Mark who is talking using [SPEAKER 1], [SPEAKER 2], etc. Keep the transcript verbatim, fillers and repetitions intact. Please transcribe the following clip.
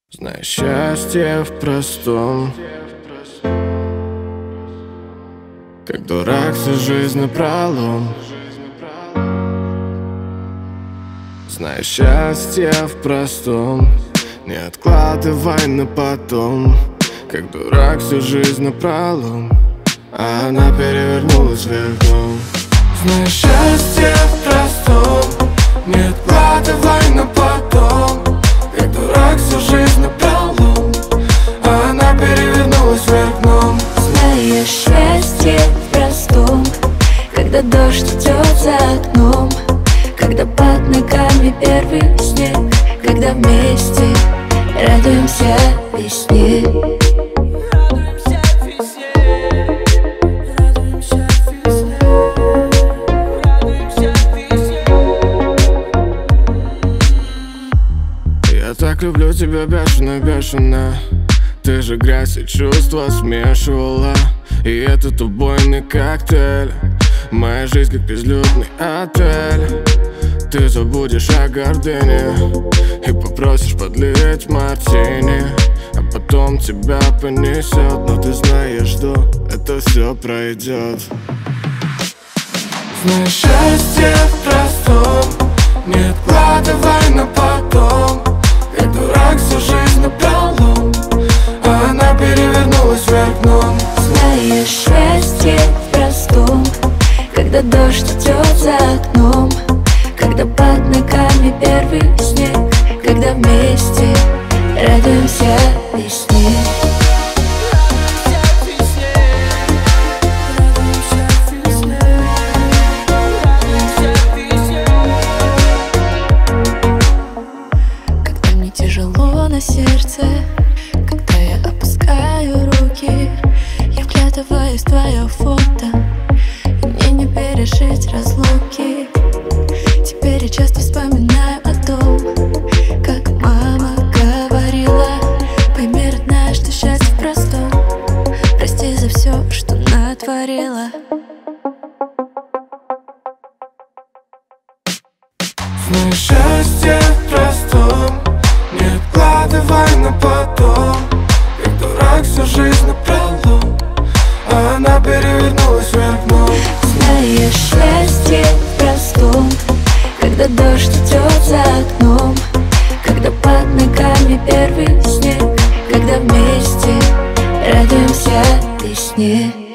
[SPEAKER 1] Знаю счастье в простом, как дурак всю жизнь напролом. Знаю счастье в простом, не откладывай на потом, как дурак всю жизнь напролом, а она перевернулась вверх дном. Знаю счастье в простом, не откладывай на потом, как дурак всю жизнь напролом, а она перевернулась вверх дном.
[SPEAKER 2] Знаю счастье в простом, когда дождь идет за окном, когда под ногами первый снег, когда вместе радуемся весне.
[SPEAKER 1] Я так люблю тебя бешено, бешено. Ты же грязь и чувства смешивала, и этот убойный коктейль. Моя жизнь как безлюдный отель. Ты забудешь о гордыне и попросишь подлить мартини, а потом тебя понесет. Но ты знаешь, что это все пройдет. Знаешь счастье в простом, не откладывай на потом, как дурак всю жизнь напролом, а она перевернулась вверх дном.
[SPEAKER 2] Знаешь счастье в простом, когда дождь идет за окном, когда под ногами первый снег, когда вместе радуемся весне. Когда мне тяжело на сердце, когда я опускаю руки, я вглядываюсь в твое фото, и мне не пережить разлуки. Теперь я часто вспоминаю о том, как мама говорила: пойми, родная, что счастье в простом, прости за все, что натворила.
[SPEAKER 1] Знаешь счастье в простом, не откладывай на потом, как дурак всю жизнь напролом, а она перевернулась вверх дном.
[SPEAKER 2] Знаешь счастье в простом, когда дождь идет за окном, когда под ногами первый снег, когда вместе радуемся весне.